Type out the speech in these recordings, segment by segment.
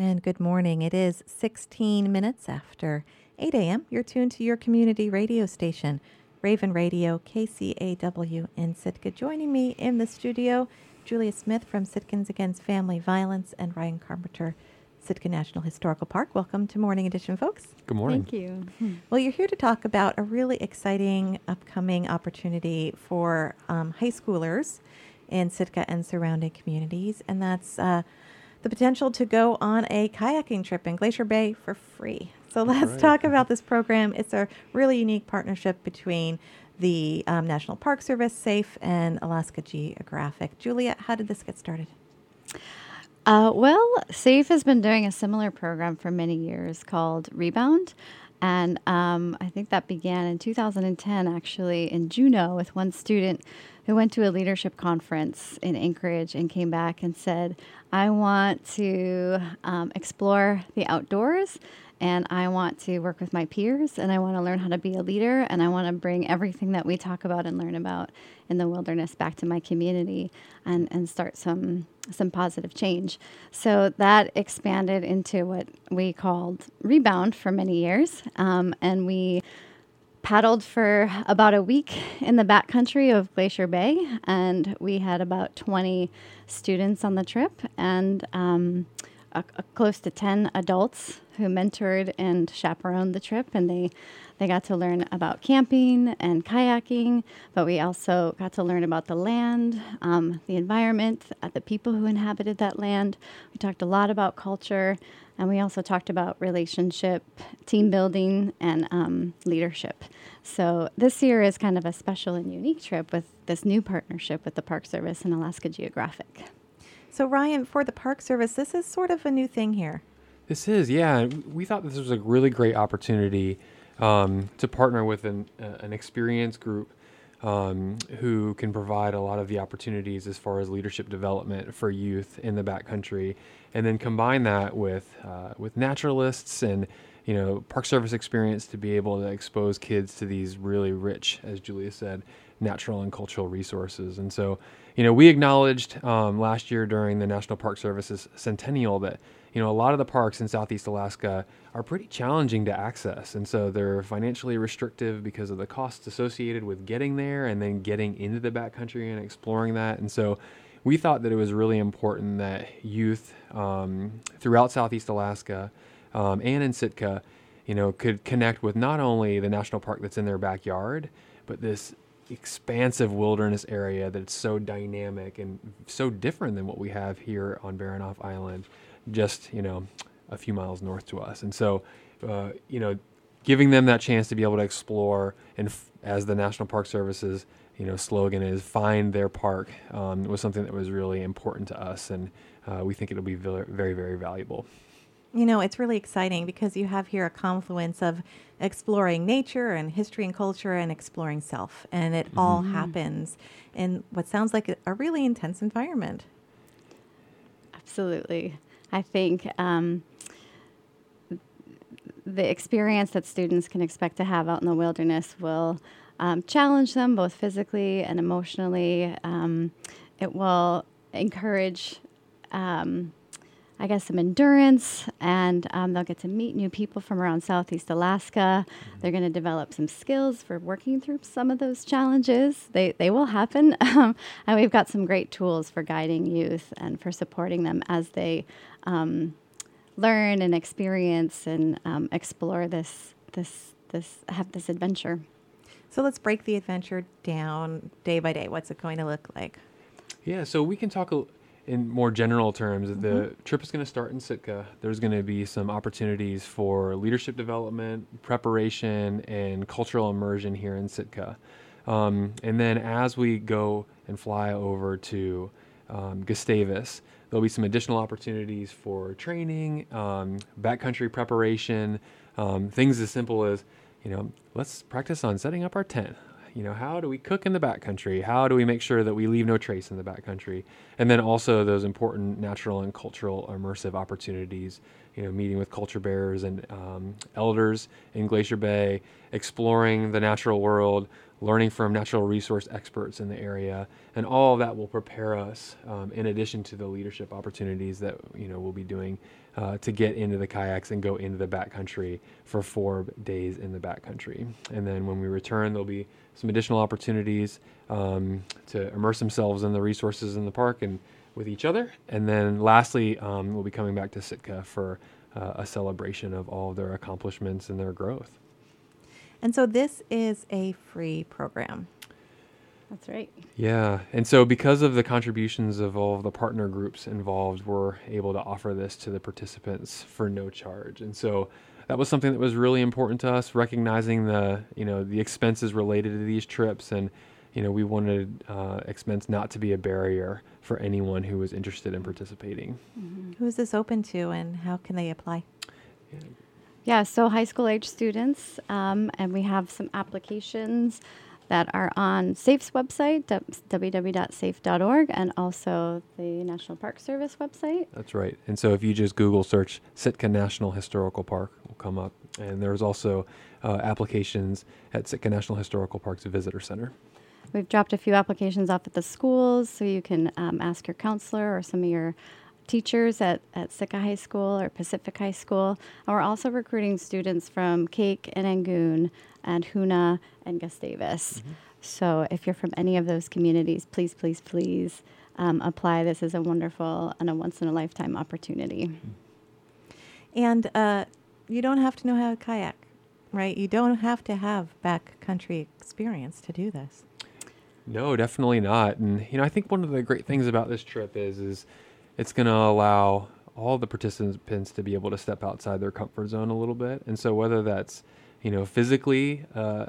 And good morning. It is 16 minutes after 8 a.m. You're tuned to your community radio station, Raven Radio, KCAW in Sitka. Joining me in the studio, Julia Smith from Sitkans Against Family Violence and Ryan Carpenter, Sitka National Historical Park. Welcome to Morning Edition, folks. Good morning. Thank you. Well, you're here to talk about a really exciting upcoming opportunity for high schoolers in Sitka and surrounding communities, and that's the potential to go on a kayaking trip in Glacier Bay for free. So let's talk about this program. It's a really unique partnership between the National Park Service, SAFE, and Alaska Geographic. Julia, how did this get started? Well, SAFE has been doing a similar program for many years called Rebound. And I think that began in 2010, actually, in Juneau, with one student who went to a leadership conference in Anchorage and came back and said, I want to explore the outdoors, and I want to work with my peers, and I want to learn how to be a leader, and I want to bring everything that we talk about and learn about in the wilderness back to my community and start some positive change. So that expanded into what we called Rebound for many years, and we paddled for about a week in the backcountry of Glacier Bay, and we had about 20 students on the trip, and close to 10 adults who mentored and chaperoned the trip, and they got to learn about camping and kayaking, but we also got to learn about the land, the environment, the people who inhabited that land. We talked a lot about culture, and we also talked about relationship, team building, and leadership. So this year is kind of a special and unique trip with this new partnership with the Park Service and Alaska Geographic. So Ryan, for the Park Service, this is sort of a new thing here. This is, yeah. We thought this was a really great opportunity to partner with an experienced group who can provide a lot of the opportunities as far as leadership development for youth in the backcountry, and then combine that with naturalists and Park Service experience to be able to expose kids to these really rich, as Julia said, natural and cultural resources. And so, we acknowledged last year during the National Park Service's centennial that a lot of the parks in Southeast Alaska are pretty challenging to access. And so they're financially restrictive because of the costs associated with getting there and then getting into the backcountry and exploring that. And so we thought that it was really important that youth throughout Southeast Alaska and in Sitka, could connect with not only the national park that's in their backyard, but this expansive wilderness area that's so dynamic and so different than what we have here on Baranof Island, just, a few miles north to us. And so, giving them that chance to be able to explore, and as the National Park Service's, slogan is, find their park, was something that was really important to us. And we think it'll be very, very, very valuable. It's really exciting because you have here a confluence of exploring nature and history and culture and exploring self. And it all happens in what sounds like a really intense environment. Absolutely. I think the experience that students can expect to have out in the wilderness will challenge them both physically and emotionally. It will encourage some endurance, and they'll get to meet new people from around Southeast Alaska. They're going to develop some skills for working through some of those challenges. They will happen, and we've got some great tools for guiding youth and for supporting them as they learn and experience and explore this adventure. So let's break the adventure down day by day. What's it going to look like? Yeah, so we can talk in more general terms. The trip is going to start in Sitka. There's going to be some opportunities for leadership development, preparation, and cultural immersion here in Sitka. And then as we go and fly over to Gustavus, there'll be some additional opportunities for training, backcountry preparation, things as simple as, let's practice on setting up our tent. How do we cook in the backcountry? How do we make sure that we leave no trace in the backcountry? And then also those important natural and cultural immersive opportunities, meeting with culture bearers and elders in Glacier Bay, exploring the natural world, learning from natural resource experts in the area, and all of that will prepare us, in addition to the leadership opportunities that we'll be doing, to get into the kayaks and go into the backcountry for 4 days in the backcountry. And then when we return, there'll be some additional opportunities to immerse themselves in the resources in the park and with each other. And then lastly, we'll be coming back to Sitka for a celebration of all of their accomplishments and their growth. And so this is a free program. That's right. Yeah. And so because of the contributions of all of the partner groups involved, we're able to offer this to the participants for no charge. And so that was something that was really important to us, recognizing the expenses related to these trips. And, we wanted expense not to be a barrier for anyone who was interested in participating. Mm-hmm. Who is this open to, and how can they apply? Yeah, so high school age students, and we have some applications that are on SAFE's website, www.safe.org, and also the National Park Service website. That's right. And so if you just Google search Sitka National Historical Park, will come up. And there's also applications at Sitka National Historical Park's Visitor Center. We've dropped a few applications off at the schools, so you can ask your counselor or some of your teachers at Sitka High School or Pacific High School. And we're also recruiting students from Cake and Angoon and Hoonah and Gustavus. Mm-hmm. So if you're from any of those communities, please, please, please apply. This is a wonderful and a once-in-a-lifetime opportunity. And you don't have to know how to kayak, right? You don't have to have backcountry experience to do this. No, definitely not. And, I think one of the great things about this trip is it's going to allow all the participants to be able to step outside their comfort zone a little bit. And so whether that's, physically,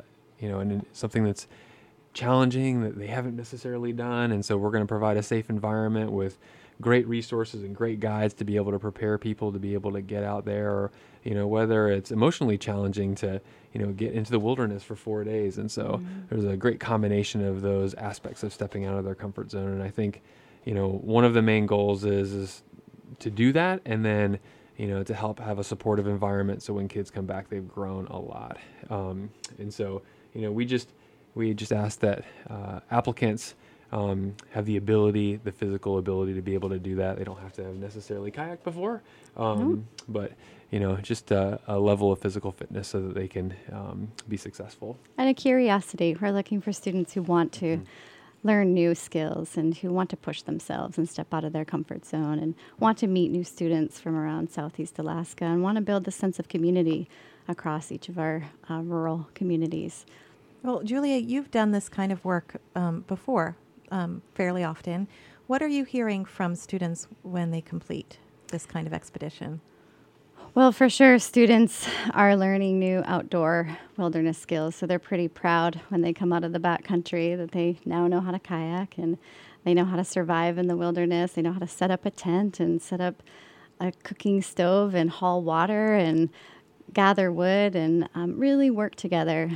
and something that's challenging that they haven't necessarily done. And so we're going to provide a safe environment with great resources and great guides to be able to prepare people to be able to get out there, or, whether it's emotionally challenging to, get into the wilderness for 4 days. And so there's a great combination of those aspects of stepping out of their comfort zone. And I think, one of the main goals is to do that, and then, to help have a supportive environment so when kids come back, they've grown a lot. And so, we just ask that applicants have the physical ability to be able to do that. They don't have to have necessarily kayaked before, but, just a level of physical fitness so that they can be successful. And a curiosity. We're looking for students who want to learn new skills and who want to push themselves and step out of their comfort zone and want to meet new students from around Southeast Alaska and want to build the sense of community across each of our rural communities. Well, Julia, you've done this kind of work before fairly often. What are you hearing from students when they complete this kind of expedition? Well, for sure, students are learning new outdoor wilderness skills, so they're pretty proud when they come out of the backcountry that they now know how to kayak and they know how to survive in the wilderness. They know how to set up a tent and set up a cooking stove and haul water and gather wood and really work together.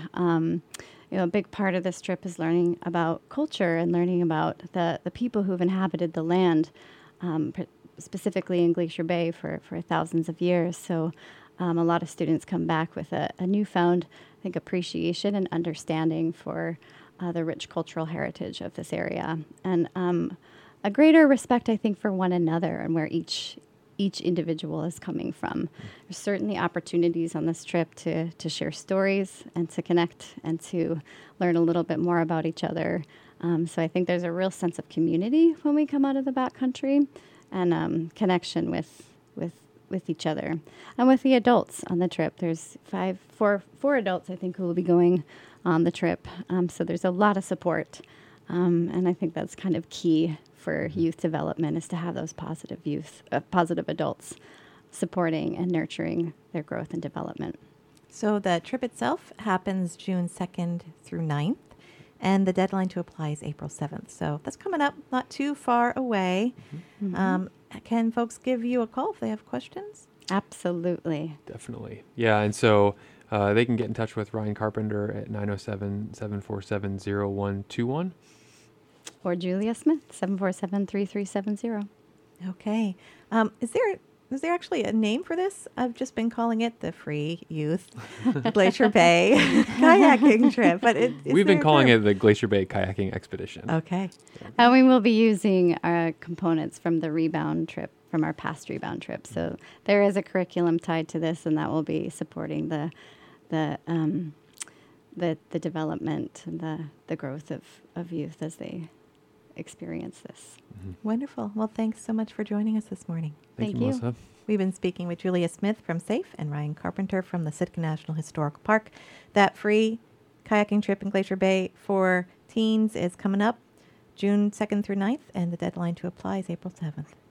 A big part of this trip is learning about culture and learning about the people who've inhabited the land, specifically in Glacier Bay for thousands of years. So a lot of students come back with a newfound, I think, appreciation and understanding for the rich cultural heritage of this area. And a greater respect, I think, for one another and where each individual is coming from. There's certainly opportunities on this trip to share stories and to connect and to learn a little bit more about each other. So I think there's a real sense of community when we come out of the backcountry and connection with each other. And with the adults on the trip, there's four adults, I think, who will be going on the trip. So there's a lot of support. And I think that's kind of key for youth development, is to have those positive adults supporting and nurturing their growth and development. So the trip itself happens June 2nd through 9th, and the deadline to apply is April 7th. So that's coming up, not too far away. Mm-hmm. Can folks give you a call if they have questions? Absolutely. Definitely. Yeah, and so they can get in touch with Ryan Carpenter at 907-747-0121. Or Julia Smith, 747-3370. Okay. Is there Is there actually a name for this? I've just been calling it the Free Youth Glacier Bay kayaking trip, but we've been calling it the Glacier Bay Kayaking Expedition. Okay. And we will be using our components from the Rebound trip, from our past Rebound trip. So there is a curriculum tied to this, and that will be supporting the development and the growth of youth as they experience this. Wonderful. Well, thanks so much for joining us this morning. Thank you, you. Melissa. We've been speaking with Julia Smith from SAFE and Ryan Carpenter from the Sitka National Historical Park. That free kayaking trip in Glacier Bay for teens is coming up June 2nd through 9th, and the deadline to apply is April 7th.